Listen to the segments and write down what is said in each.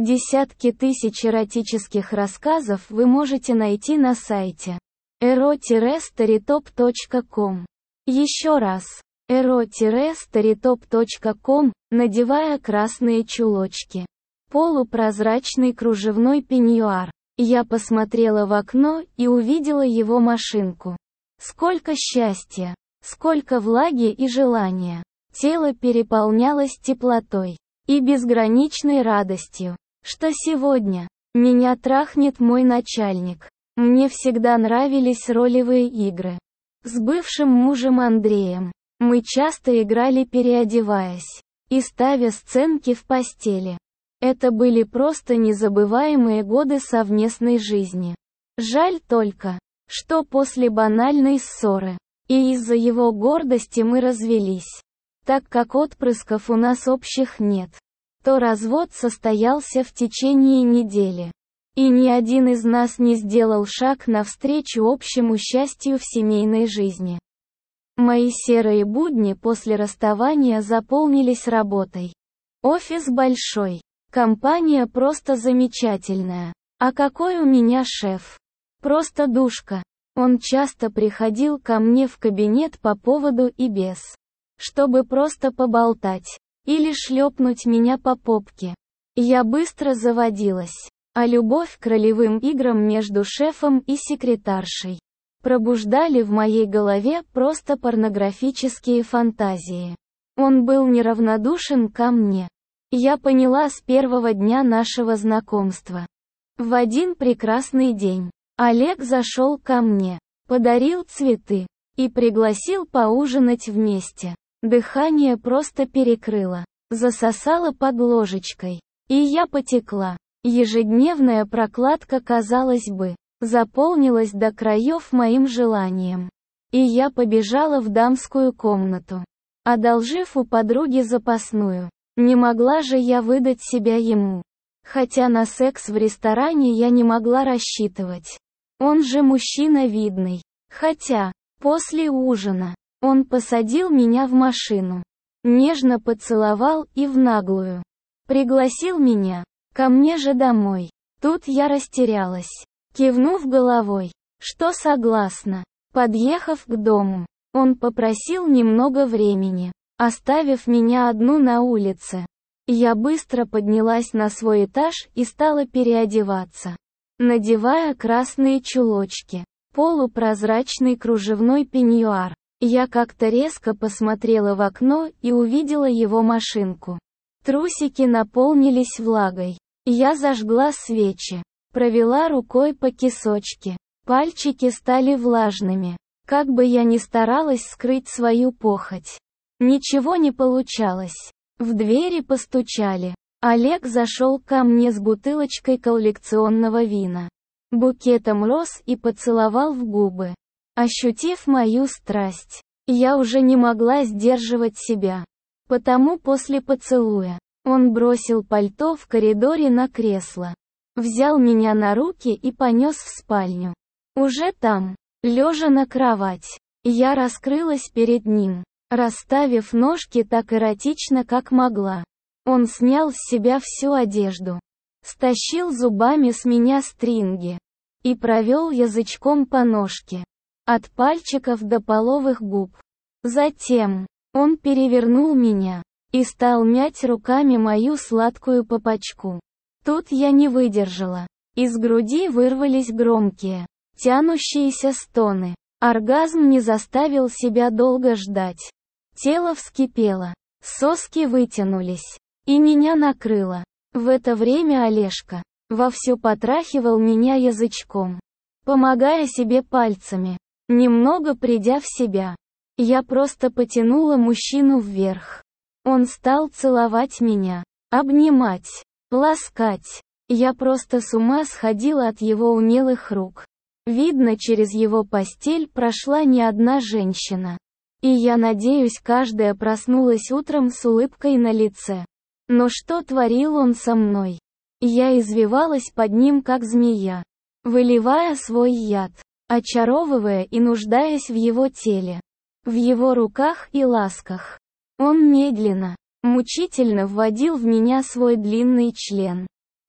Десятки тысяч эротических рассказов вы можете найти на сайте ero-storytop.com. Еще раз. ero-storytop.com, надевая красные чулочки. Полупрозрачный кружевной пеньюар. Я посмотрела в окно и увидела его машинку. Сколько счастья, сколько влаги и желания. Тело переполнялось теплотой и безграничной радостью, что сегодня меня трахнет мой начальник. Мне всегда нравились ролевые игры. С бывшим мужем Андреем мы часто играли, переодеваясь и ставя сценки в постели. Это были просто незабываемые годы совместной жизни. Жаль только, что после банальной ссоры и из-за его гордости мы развелись. Так как отпрысков у нас общих нет, то развод состоялся в течение недели. И ни один из нас не сделал шаг навстречу общему счастью в семейной жизни. Мои серые будни после расставания заполнились работой. Офис большой, компания просто замечательная. А какой у меня шеф? Просто душка. Он часто приходил ко мне в кабинет по поводу и без, чтобы просто поболтать или шлепнуть меня по попке. Я быстро заводилась, а любовь к ролевым играм между шефом и секретаршей пробуждали в моей голове просто порнографические фантазии. Он был неравнодушен ко мне. Я поняла с первого дня нашего знакомства. В один прекрасный день Олег зашел ко мне, подарил цветы и пригласил поужинать вместе. Дыхание просто перекрыло, засосало под ложечкой, и я потекла. Ежедневная прокладка, казалось бы, заполнилась до краев моим желанием. И я побежала в дамскую комнату, одолжив у подруги запасную. Не могла же я выдать себя ему. Хотя на секс в ресторане я не могла рассчитывать. Он же мужчина видный. Хотя, после ужина, он посадил меня в машину, нежно поцеловал и в наглую пригласил меня ко мне же домой. Тут я растерялась, кивнув головой, что согласна. Подъехав к дому, он попросил немного времени, оставив меня одну на улице. Я быстро поднялась на свой этаж и стала переодеваться, надевая красные чулочки, полупрозрачный кружевной пеньюар. Я как-то резко посмотрела в окно и увидела его машинку. Трусики наполнились влагой. Я зажгла свечи, провела рукой по кисочке. Пальчики стали влажными. Как бы я ни старалась скрыть свою похоть, ничего не получалось. В двери постучали. Олег зашел ко мне с бутылочкой коллекционного вина, букетом роз и поцеловал в губы. Ощутив мою страсть, я уже не могла сдерживать себя. Потому после поцелуя, он бросил пальто в коридоре на кресло, взял меня на руки и понес в спальню. Уже там, лежа на кровать, я раскрылась перед ним, расставив ножки так эротично, как могла. Он снял с себя всю одежду, стащил зубами с меня стринги и провел язычком по ножке, от пальчиков до половых губ. Затем, он перевернул меня и стал мять руками мою сладкую попочку. Тут я не выдержала. Из груди вырвались громкие, тянущиеся стоны. Оргазм не заставил себя долго ждать. Тело вскипело, соски вытянулись, и меня накрыло. В это время Олежка вовсю потрахивал меня язычком, помогая себе пальцами. Немного придя в себя, я просто потянула мужчину вверх. Он стал целовать меня, обнимать, ласкать. Я просто с ума сходила от его умелых рук. Видно, через его постель прошла не одна женщина. И я надеюсь, каждая проснулась утром с улыбкой на лице. Но что творил он со мной? Я извивалась под ним как змея, выливая свой яд, очаровывая и нуждаясь в его теле, в его руках и ласках. Он медленно, мучительно вводил в меня свой длинный член.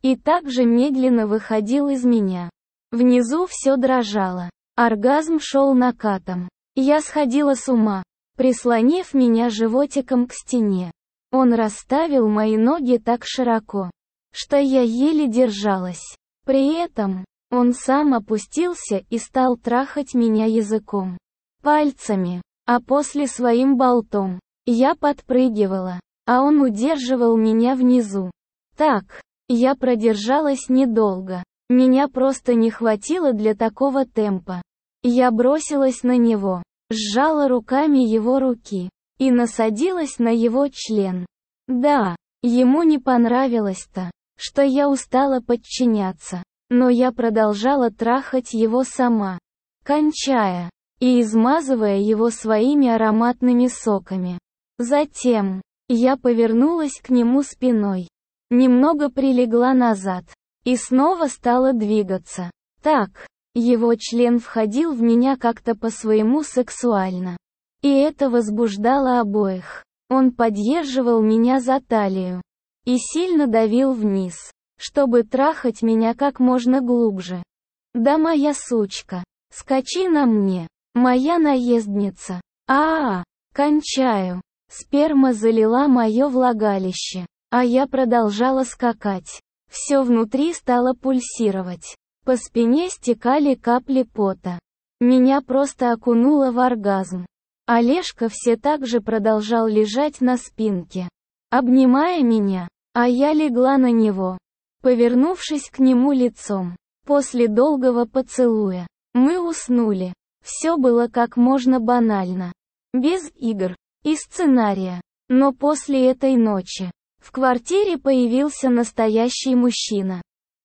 и также медленно выходил из меня. Внизу все дрожало. Оргазм шел накатом. Я сходила с ума, прислонив меня животиком к стене. Он расставил мои ноги так широко, что я еле держалась. При этом, он сам опустился и стал трахать меня языком, пальцами, а после своим болтом. Я подпрыгивала, а он удерживал меня внизу. Так, я продержалась недолго. Меня просто не хватило для такого темпа. Я бросилась на него, сжала руками его руки и насадилась на его член. Да, ему не понравилось-то, что я устала подчиняться, но я продолжала трахать его сама, кончая и измазывая его своими ароматными соками. Затем, я повернулась к нему спиной, немного прилегла назад и снова стала двигаться. Так, его член входил в меня как-то по-своему сексуально. И это возбуждало обоих. Он поддерживал меня за талию и сильно давил вниз, чтобы трахать меня как можно глубже. Да, моя сучка, скачи на мне, моя наездница. Кончаю. Сперма залила мое влагалище, а я продолжала скакать. Все внутри стало пульсировать. По спине стекали капли пота. Меня просто окунуло в оргазм. Олежка все так же продолжал лежать на спинке, обнимая меня, а я легла на него, повернувшись к нему лицом. После долгого поцелуя мы уснули. Все было как можно банально, без игр и сценария. Но после этой ночи в квартире появился настоящий мужчина.